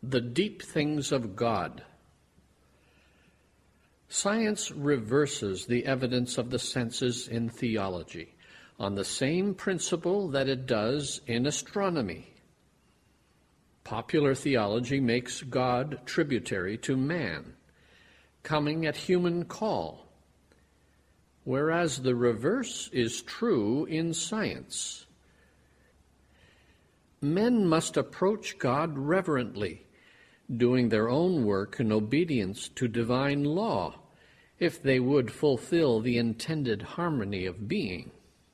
The deep things of God. Science reverses the evidence of the senses in theology on the same principle that it does in astronomy. Popular theology makes God tributary to man, coming at human call, whereas the reverse is true in science. Men must approach God reverently, doing their own work in obedience to divine law, if they would fulfill the intended harmony of being.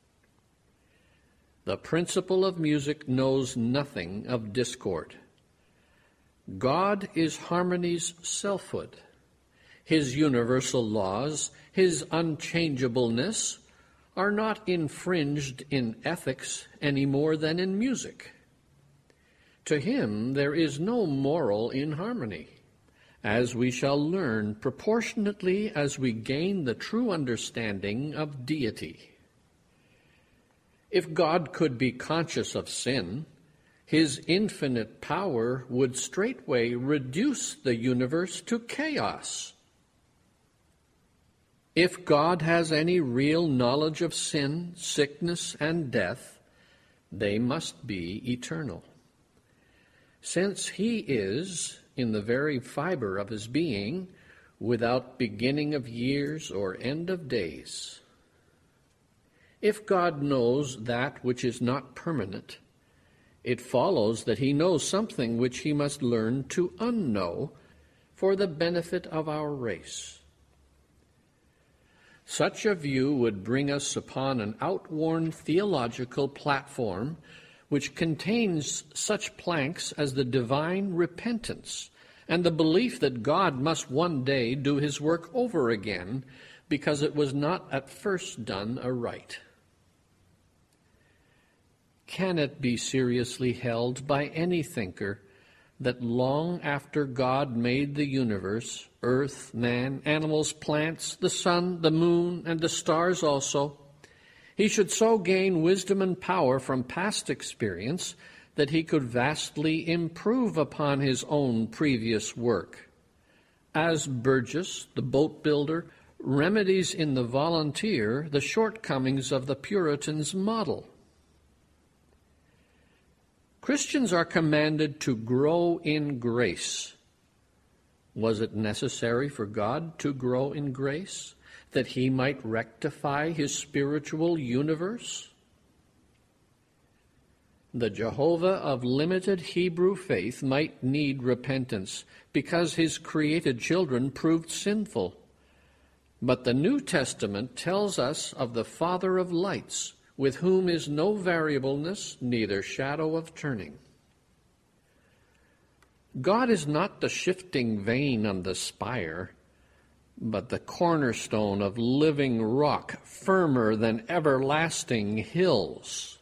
The principle of music knows nothing of discord. God is harmony's selfhood. His universal laws, his unchangeableness, are not infringed in ethics any more than in music. To him there is no moral inharmony, as we shall learn proportionately as we gain the true understanding of deity. If God could be conscious of sin, his infinite power would straightway reduce the universe to chaos. If God has any real knowledge of sin, sickness, and death, they must be eternal. Since he is, in the very fiber of his being, without beginning of years or end of days. If God knows that which is not permanent, it follows that he knows something which he must learn to unknow for the benefit of our race. Such a view would bring us upon an outworn theological platform which contains such planks as the divine repentance and the belief that God must one day do his work over again because it was not at first done aright. Can it be seriously held by any thinker that long after God made the universe, earth, man, animals, plants, the sun, the moon, and the stars also, he should so gain wisdom and power from past experience that he could vastly improve upon his own previous work, as Burgess, the boat builder, remedies in the volunteer the shortcomings of the Puritan's model? Christians are commanded to grow in grace. Was it necessary for God to grow in grace, that he might rectify his spiritual universe? The Jehovah of limited Hebrew faith might need repentance because his created children proved sinful. But the New Testament tells us of the Father of lights, with whom is no variableness, neither shadow of turning. God is not the shifting vane on the spire, but the cornerstone of living rock, firmer than everlasting hills.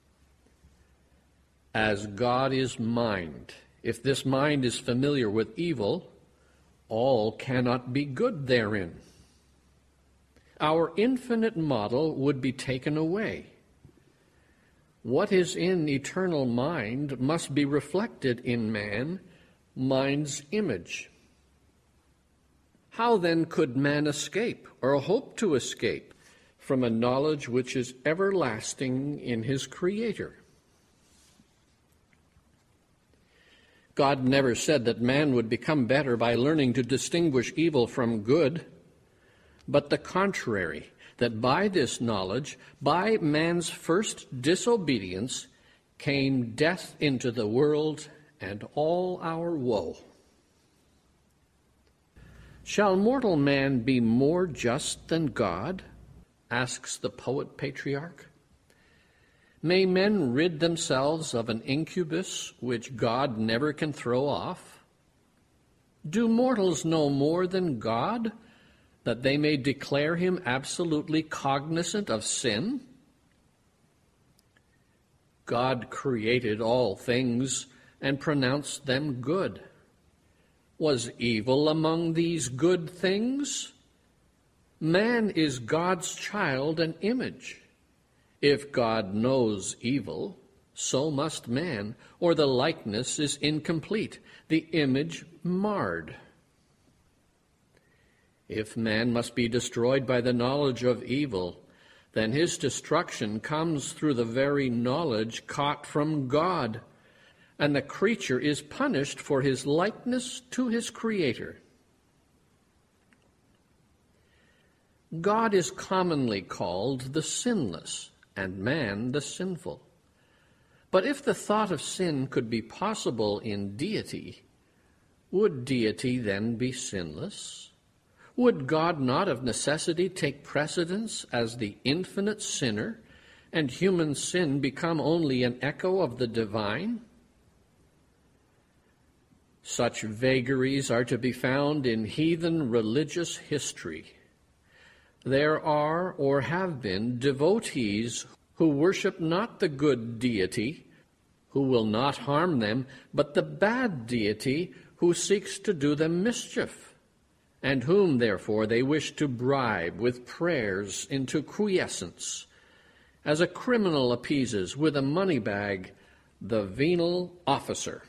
As God is mind, if this mind is familiar with evil, all cannot be good therein. Our infinite model would be taken away. What is in eternal mind must be reflected in man, mind's image. How then could man escape, or hope to escape, from a knowledge which is everlasting in his Creator? God never said that man would become better by learning to distinguish evil from good, but the contrary, that by this knowledge, by man's first disobedience, came death into the world and all our woe. Shall mortal man be more just than God? Asks the poet patriarch. May men rid themselves of an incubus which God never can throw off? Do mortals know more than God, that they may declare him absolutely cognizant of sin? God created all things and pronounced them good. Was evil among these good things? Man is God's child and image. If God knows evil, so must man, or the likeness is incomplete, the image marred. If man must be destroyed by the knowledge of evil, then his destruction comes through the very knowledge caught from God, and the creature is punished for his likeness to his Creator. God is commonly called the sinless, and man the sinful. But if the thought of sin could be possible in deity, would deity then be sinless? Would God not of necessity take precedence as the infinite sinner, and human sin become only an echo of the divine? Such vagaries are to be found in heathen religious history. There are or have been devotees who worship not the good deity, who will not harm them, but the bad deity who seeks to do them mischief, and whom, therefore, they wish to bribe with prayers into quiescence, as a criminal appeases with a money bag the venal officer.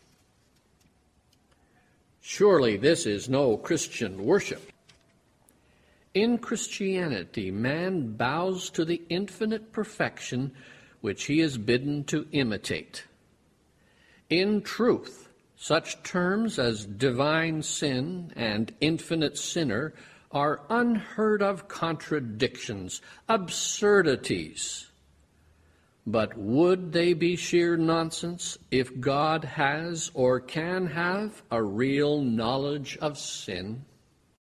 Surely this is no Christian worship. In Christianity, man bows to the infinite perfection which he is bidden to imitate. In truth, such terms as divine sin and infinite sinner are unheard of contradictions, absurdities. But would they be sheer nonsense if God has or can have a real knowledge of sin?